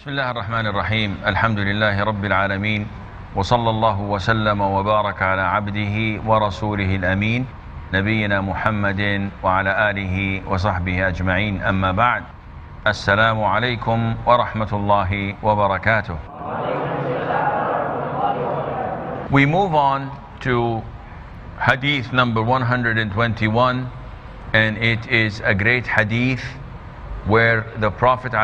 بسم الله الرحمن الرحيم الحمد لله رب العالمين وصلى الله وسلم وبارك على عبده ورسوله الأمين نبينا محمد وعلى آله وصحبه أجمعين أما بعد السلام عليكم ورحمة الله وبركاته. We move on to hadith number 121, and it is a great hadith where the Prophet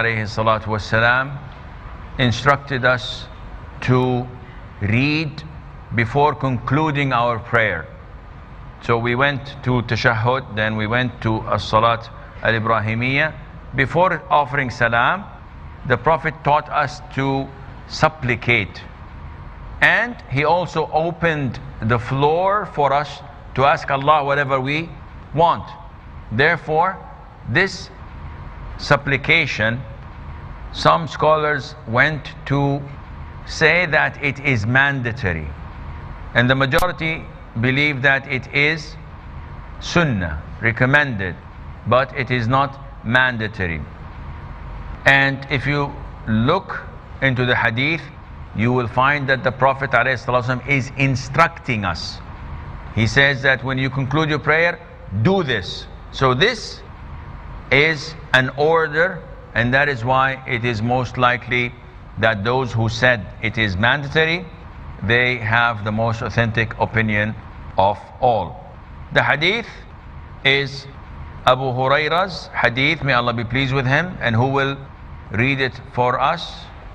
ﷺ instructed us to read before concluding our prayer. So we went to tashahhud, then we went to as-salat al-Ibrahimiyya. Before offering salam, the Prophet taught us to supplicate, and he also opened the floor for us to ask Allah whatever we want. Therefore, this supplication, some scholars went to say that it is mandatory, and the majority believe that it is sunnah, recommended, but it is not mandatory. And if you look into the hadith, you will find that the Prophet ﷺ is instructing us. He says that when you conclude your prayer, do this. So this is an order, and that is why it is most likely that those who said it is mandatory, they have the most authentic opinion of all. The hadith is Abu Huraira's hadith, may Allah be pleased with him, and who will read it for us?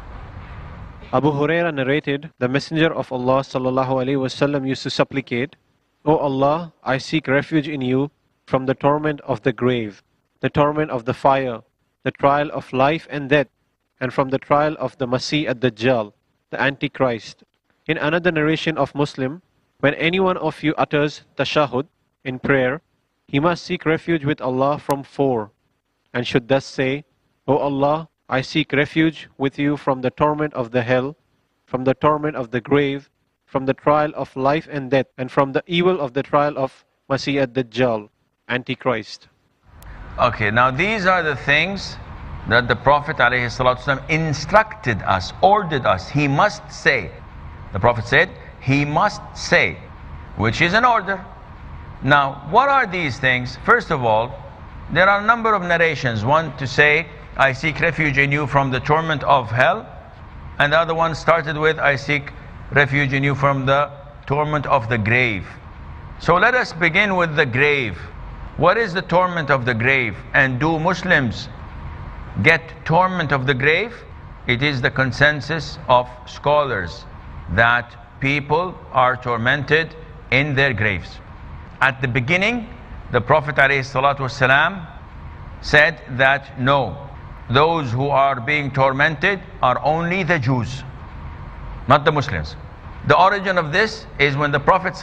Abu Huraira narrated, the Messenger of Allah ﷺ used to supplicate, O Allah, I seek refuge in you from the torment of the grave, the torment of the fire, the trial of life and death, and from the trial of the Masih ad-Dajjal, the Antichrist. In another narration of Muslim, when any one of you utters tashahhud in prayer, he must seek refuge with Allah from four, and should thus say, O Allah, I seek refuge with you from the torment of the hell, from the torment of the grave, from the trial of life and death, and from the evil of the trial of Masih ad-Dajjal, Antichrist. Okay, now these are the things that the Prophet ﷺ instructed us, ordered us. He must say. The Prophet said, he must say, which is an order. Now, what are these things? First of all, there are a number of narrations. One to say, I seek refuge in you from the torment of hell. And the other one started with, I seek refuge in you from the torment of the grave. So let us begin with the grave. What is the torment of the grave? And do Muslims get torment of the grave? It is the consensus of scholars that people are tormented in their graves. At the beginning, the Prophet ﷺ said that no, those who are being tormented are only the Jews, not the Muslims. The origin of this is when the Prophet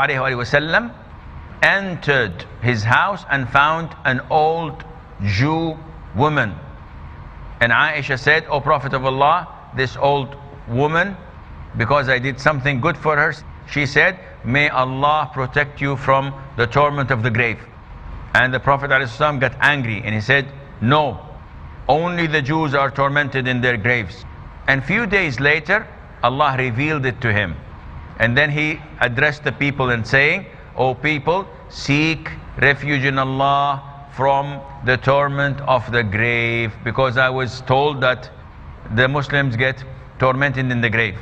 ﷺ entered his house and found an old Jew woman. And Aisha said, O Prophet of Allah, this old woman, because I did something good for her, she said, may Allah protect you from the torment of the grave. And the Prophet ﷺ got angry and he said, no, only the Jews are tormented in their graves. And few days later, Allah revealed it to him. And then he addressed the people and saying, O people, seek refuge in Allah from the torment of the grave, because I was told that the Muslims get tormented in the grave.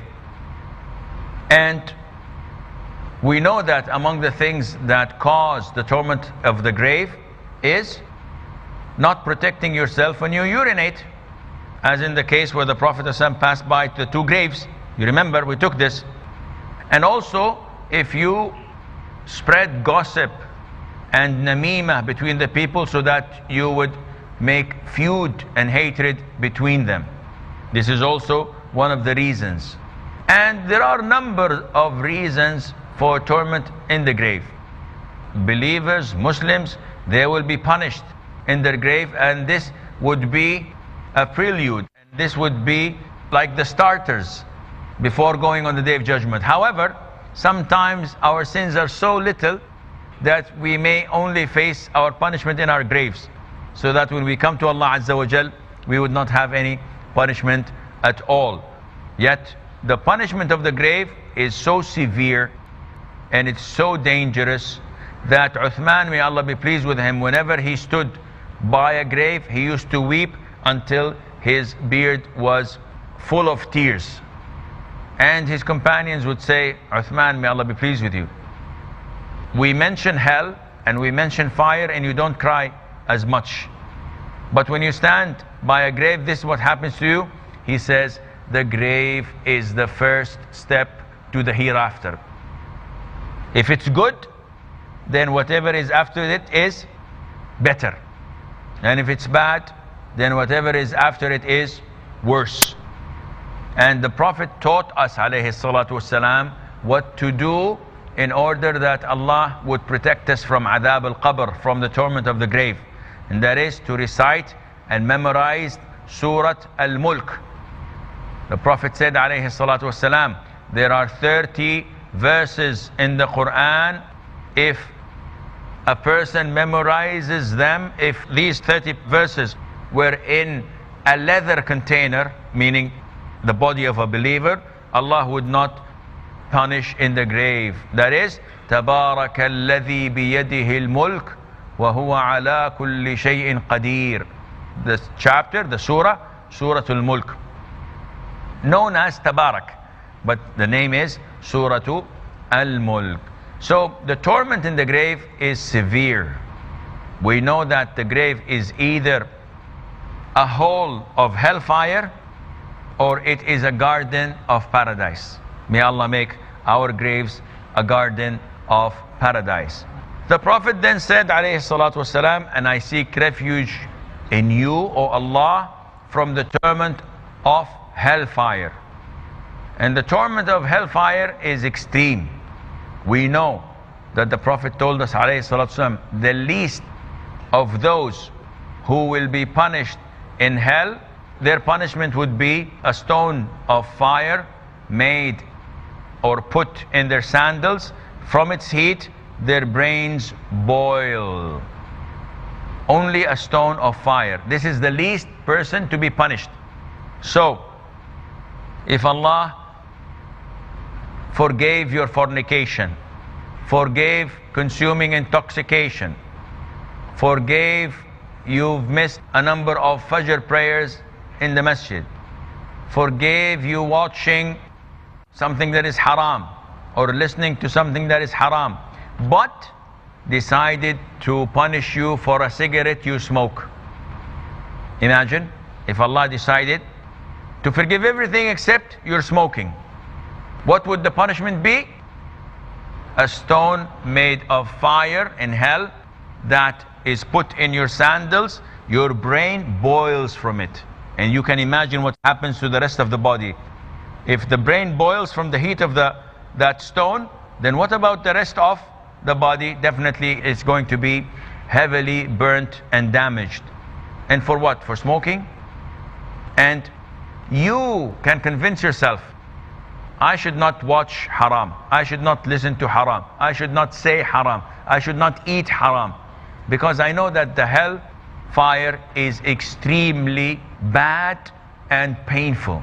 And we know that among the things that cause the torment of the grave is not protecting yourself when you urinate, as in the case where the Prophet ﷺ passed by the two graves. You remember, we took this. And also, if you spread gossip and namimah between the people so that you would make feud and hatred between them. This is also one of the reasons. And there are a number of reasons for torment in the grave. Believers, Muslims, they will be punished in their grave, and this would be a prelude. This would be like the starters before going on the Day of Judgment. However, sometimes our sins are so little that we may only face our punishment in our graves, so that when we come to Allah Azza wa Jal, we would not have any punishment at all. Yet the punishment of the grave is so severe and it's so dangerous that Uthman, may Allah be pleased with him, whenever he stood by a grave, he used to weep until his beard was full of tears. And his companions would say, Uthman, may Allah be pleased with you, we mention hell and we mention fire and you don't cry as much. But when you stand by a grave, this is what happens to you. He says, the grave is the first step to the hereafter. If it's good, then whatever is after it is better. And if it's bad, then whatever is after it is worse. And the Prophet taught us, alayhi salatu wasalam, what to do in order that Allah would protect us from adhab al-qabr, from the torment of the grave. And that is to recite and memorize Surat Al-Mulk. The Prophet said, alayhi salatu wasalam, there are 30 verses in the Quran. If a person memorizes them, if these 30 verses were in a leather container, meaning the body of a believer, Allah would not punish in the grave. That is, تَبَارَكَ الَّذِي بِيَدِهِ الْمُلْكُ وَهُوَ عَلَى كُلِّ شَيْءٍ قَدِيرٌ. The chapter, the surah, Surah Al-Mulk, known as Tabarak, but the name is Surah Al-Mulk. So the torment in the grave is severe. We know that the grave is either a hole of hellfire or it is a garden of paradise. May Allah make our graves a garden of paradise. The Prophet then said, alayhi salatu wasalam, and I seek refuge in you, O Allah, from the torment of hellfire. And the torment of hellfire is extreme. We know that the Prophet told us, alayhi salatu wasalam, the least of those who will be punished in hell, their punishment would be a stone of fire made or put in their sandals. From its heat, their brains boil. Only a stone of fire. This is the least person to be punished. So, if Allah forgave your fornication, forgave consuming intoxication, forgave you've missed a number of Fajr prayers in the masjid, forgave you watching something that is haram or listening to something that is haram, but decided to punish you for a cigarette you smoke. Imagine if Allah decided to forgive everything except your smoking. What would the punishment be? A stone made of fire in hell that is put in your sandals. Your brain boils from it. And you can imagine what happens to the rest of the body. If the brain boils from the heat of that stone, then what about the rest of the body? Definitely it's going to be heavily burnt and damaged. And for what? For smoking? And you can convince yourself, I should not watch haram, I should not listen to haram, I should not say haram, I should not eat haram, because I know that the hell fire is extremely bad and painful,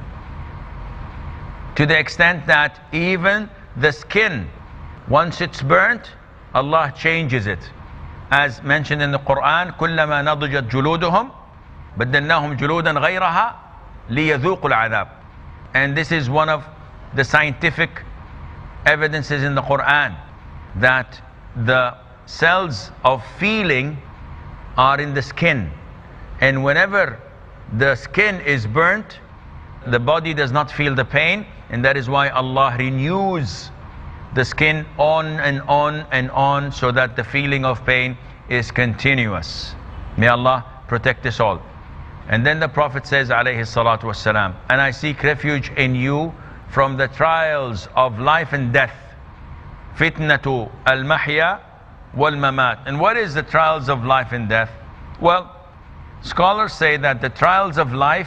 to the extent that even the skin, once it's burnt, Allah changes it. As mentioned in the Quran, كُلَّمَا نَضُجَتْ جُلُودُهُمْ بَدَّلْنَاهُمْ جُلُودًا غَيْرَهَا لِيَذُوقُوا الْعَذَابِ. And this is one of the scientific evidences in the Quran, that the cells of feeling are in the skin. And whenever the skin is burnt, the body does not feel the pain, and that is why Allah renews the skin on and on and on, so that the feeling of pain is continuous. May Allah protect us all. And then the Prophet says, alayhi salatu wassalam, and I seek refuge in you from the trials of life and death. Fitnatu al-mahya wal-mamat. And what is the trials of life and death? Well, scholars say that the trials of life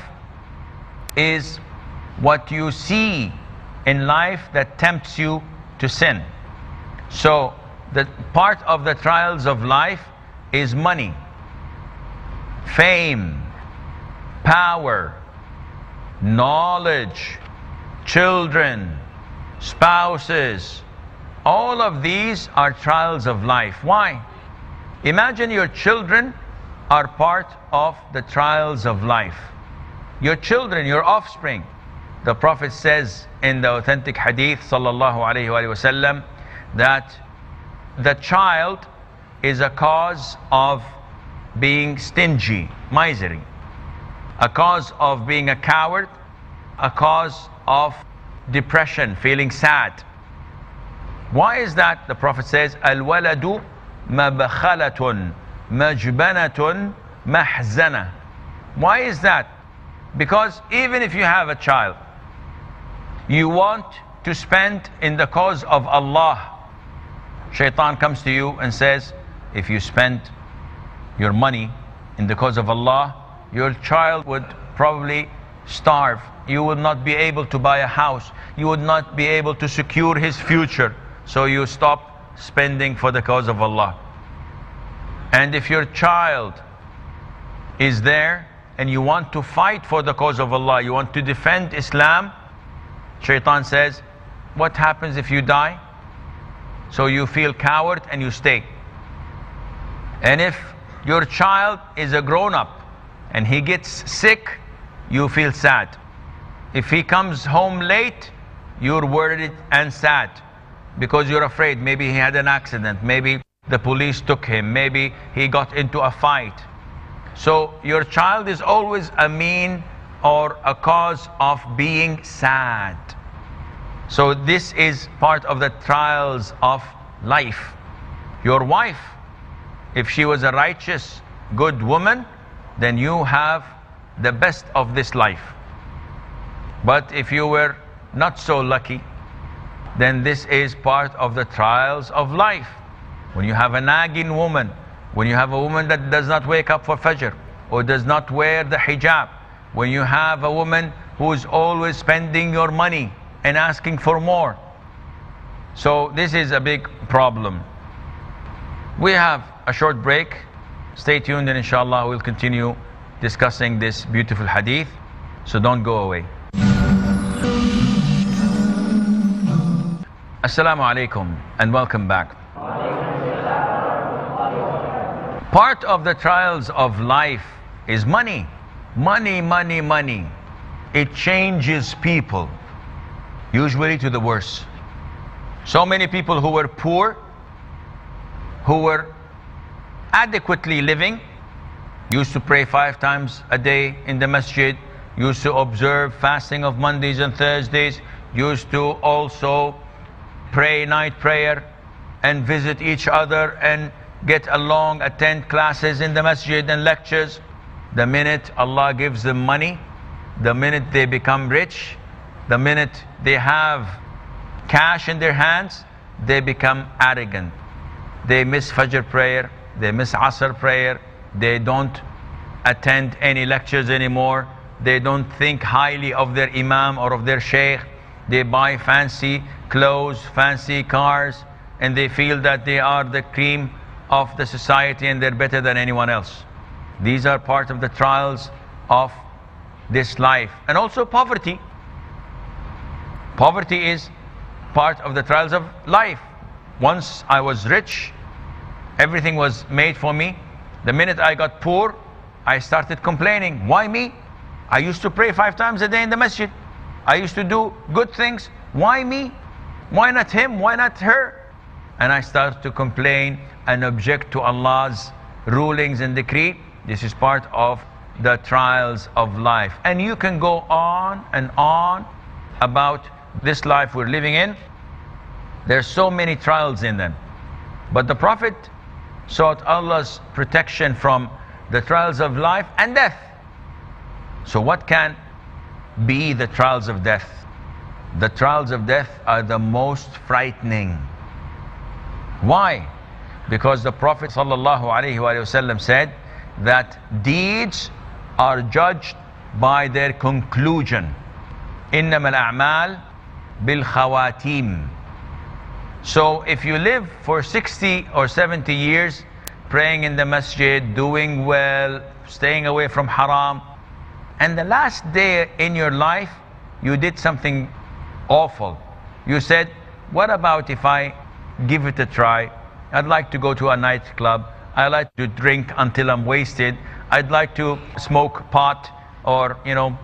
is what you see in life that tempts you to sin. So the part of the trials of life is money, fame, power, knowledge, children, spouses. All of these are trials of life. Why? Imagine your children are part of the trials of life. Your children, your offspring. The Prophet says in the authentic hadith sallallahu alayhi wa sallam that the child is a cause of being stingy, misery, a cause of being a coward, a cause of depression, feeling sad. Why is that? The Prophet says, Al-waladu mabakhalatun majbanatun mahzana. Why is that? Because even if you have a child, you want to spend in the cause of Allah. Shaitan comes to you and says, if you spend your money in the cause of Allah, your child would probably starve. You would not be able to buy a house. You would not be able to secure his future. So you stop spending for the cause of Allah. And if your child is there and you want to fight for the cause of Allah, you want to defend Islam, Shaitan says, what happens if you die? So you feel coward and you stay. And if your child is a grown-up and he gets sick, you feel sad. If he comes home late, you're worried and sad because you're afraid. Maybe he had an accident, maybe the police took him, maybe he got into a fight. So your child is always a mean or a cause of being sad. So this is part of the trials of life. Your wife, if she was a righteous, good woman, then you have the best of this life. But if you were not so lucky, then this is part of the trials of life. When you have a nagging woman, when you have a woman that does not wake up for Fajr or does not wear the hijab, when you have a woman who is always spending your money and asking for more. So this is a big problem. We have a short break. Stay tuned and inshallah we'll continue discussing this beautiful hadith. So don't go away. Assalamu alaikum and welcome back. Part of the trials of life is money. Money, money, money. It changes people, usually to the worse. So many people who were poor, who were adequately living, used to pray 5 times a day in the masjid, used to observe fasting of Mondays and Thursdays, used to also pray night prayer and visit each other and get along, attend classes in the masjid and lectures. The minute Allah gives them money, the minute they become rich, the minute they have cash in their hands, they become arrogant. They miss Fajr prayer, they miss Asr prayer, they don't attend any lectures anymore, they don't think highly of their Imam or of their Shaykh, they buy fancy clothes, fancy cars, and they feel that they are the cream of the society and they're better than anyone else. These are part of the trials of this life. And also poverty. Poverty is part of the trials of life. Once I was rich, everything was made for me. The minute I got poor, I started complaining. Why me? I used to pray 5 times a day in the masjid. I used to do good things. Why me? Why not him? Why not her? And I started to complain and object to Allah's rulings and decree. This is part of the trials of life. And you can go on and on about this life we're living in. There's so many trials in them. But the Prophet sought Allah's protection from the trials of life and death. So what can be the trials of death? The trials of death are the most frightening. Why? Because the Prophet ﷺ said that deeds are judged by their conclusion. إِنَّمَا الْأَعْمَالِ بِالْخَوَاتِيمِ. So if you live for 60 or 70 years praying in the masjid, doing well, staying away from haram, and the last day in your life you did something awful. You said, what about if I give it a try? I'd like to go to a nightclub. I like to drink until I'm wasted. I'd like to smoke pot, or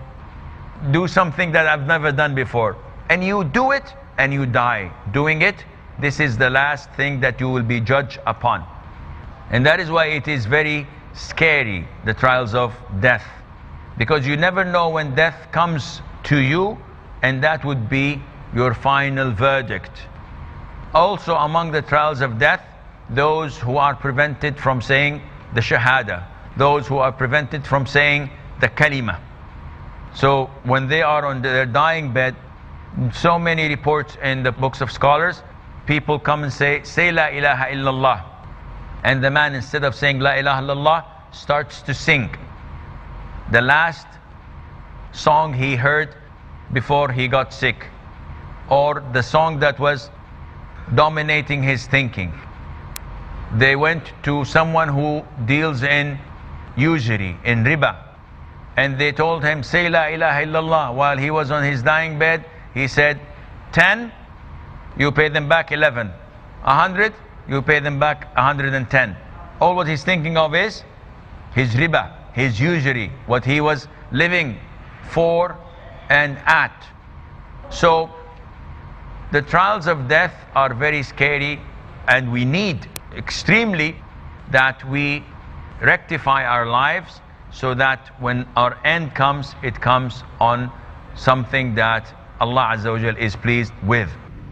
do something that I've never done before. And you do it and you die doing it. This is the last thing that you will be judged upon. And that is why it is very scary, the trials of death, because you never know when death comes to you, and that would be your final verdict. Also among the trials of death, those who are prevented from saying the shahada, those who are prevented from saying the kalima. So when they are on their dying bed, so many reports in the books of scholars, people come and say la ilaha illallah. And the man, instead of saying la ilaha illallah, starts to sing the last song he heard before he got sick, or the song that was dominating his thinking. They went to someone who deals in usury, in riba, and they told him, say la ilaha illallah. While he was on his dying bed, he said, 10, you pay them back 11. 100, you pay them back 110. All what he's thinking of is his riba, his usury, what he was living for and at. So the trials of death are very scary, and we need extremely that we rectify our lives, so that when our end comes, it comes on something that Allah Azza wa Jal is pleased with.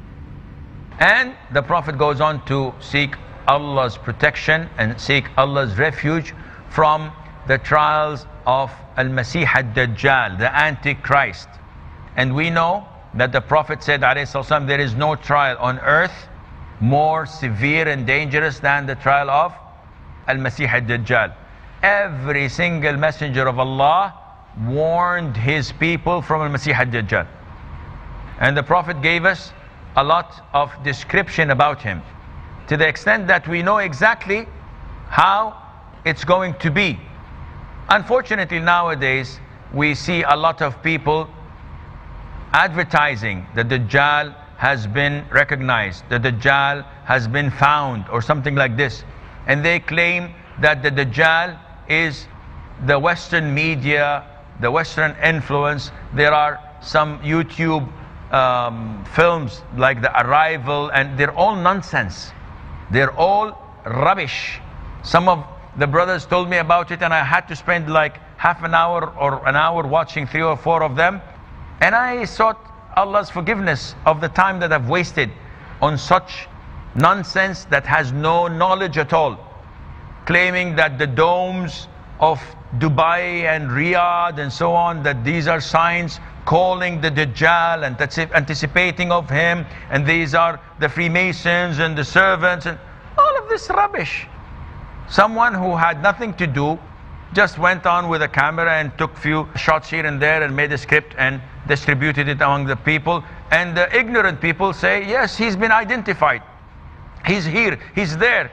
And the Prophet goes on to seek Allah's protection and seek Allah's refuge from the trials of Al-Masih Ad-Dajjal, the Antichrist. And we know that the Prophet said, ﷺ, there is no trial on earth more severe and dangerous than the trial of Al-Masih Ad-Dajjal. Every single messenger of Allah warned his people from Al-Masih Ad-Dajjal. And the Prophet gave us a lot of description about him, to the extent that we know exactly how it's going to be. Unfortunately, nowadays, we see a lot of people advertising that Dajjal has been recognized, the Dajjal has been found, or something like this. And they claim that the Dajjal is the Western media, the Western influence. There are some YouTube films like The Arrival, and they're all nonsense. They're all rubbish. Some of the brothers told me about it, and I had to spend like half an hour or an hour watching 3 or 4 of them. And I sought Allah's forgiveness of the time that I've wasted on such nonsense that has no knowledge at all, claiming that the domes of Dubai and Riyadh and so on, that these are signs calling the Dajjal and that's anticipating of him, and these are the Freemasons and the servants, and all of this rubbish. Someone who had nothing to do just went on with a camera and took few shots here and there and made a script and distributed it among the people. And the ignorant people say, yes, he's been identified. He's here, he's there.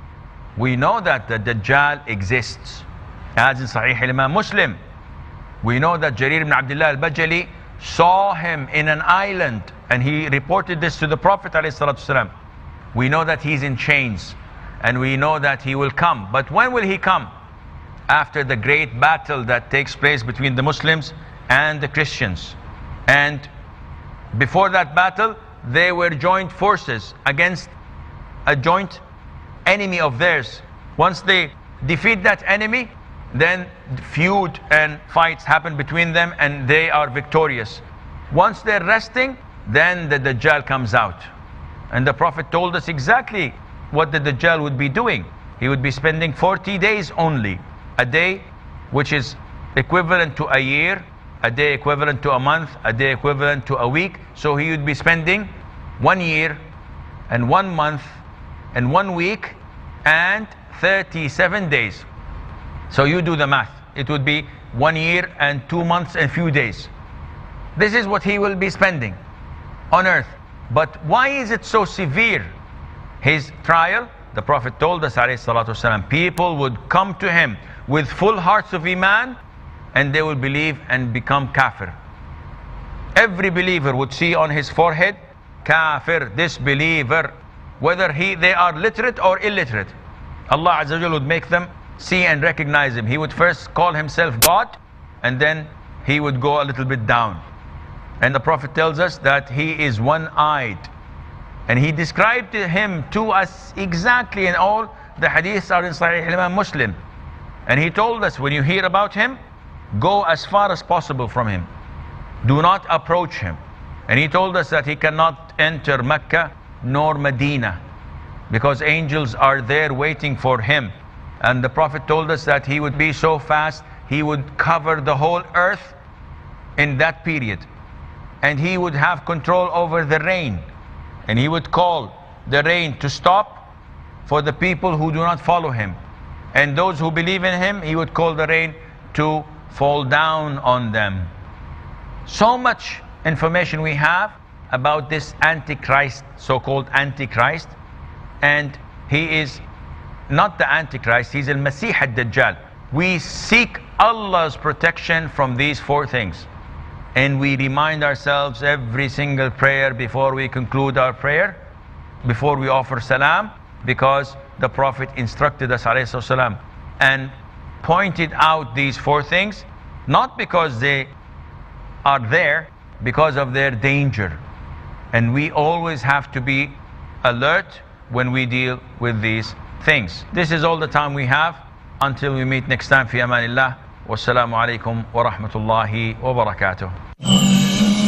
We know that the Dajjal exists. As in Sahih Imam Muslim, we know that Jarir ibn Abdullah al-Bajali saw him in an island, and he reported this to the Prophet ﷺ. We know that he's in chains, and we know that he will come. But when will he come? After the great battle that takes place between the Muslims and the Christians. And before that battle, they were joined forces against a joint enemy of theirs. Once they defeat that enemy, then feud and fights happen between them, and they are victorious. Once they're resting, then the Dajjal comes out. And the Prophet told us exactly what the Dajjal would be doing. He would be spending 40 days only. A day which is equivalent to a year, a day equivalent to a month, a day equivalent to a week. So he would be spending 1 year and 1 month and 1 week and 37 days. So you do the math. It would be 1 year and 2 months and few days. This is what he will be spending on earth. But why is it so severe? His trial, the Prophet told us, ﷺ, people would come to him with full hearts of Iman, and they will believe and become kafir. Every believer would see on his forehead, kafir, disbeliever, whether they are literate or illiterate. Allah Azza wa Jalla would make them see and recognize him. He would first call himself God, and then he would go a little bit down. And the Prophet tells us that he is one-eyed. And he described him to us exactly, and all the hadiths are in Sahih Imam Muslim. And he told us, when you hear about him, go as far as possible from him. Do not approach him. And he told us that he cannot enter Mecca nor Medina, because angels are there waiting for him. And the Prophet told us that he would be so fast, he would cover the whole earth in that period. And he would have control over the rain. And he would call the rain to stop for the people who do not follow him. And those who believe in him, he would call the rain to fall down on them. So much information we have about this Antichrist, so-called Antichrist. And he is not the Antichrist, he's al-Masih al-Dajjal. We seek Allah's protection from these four things. And we remind ourselves every single prayer before we conclude our prayer, before we offer salam, because the Prophet instructed us ﷺ and pointed out these four things, not because they are there, because of their danger. And we always have to be alert when we deal with these things. This is all the time we have. Until we meet next time, fi amanillah. Wassalamu alaikum wa rahmatullahi wa barakatuh.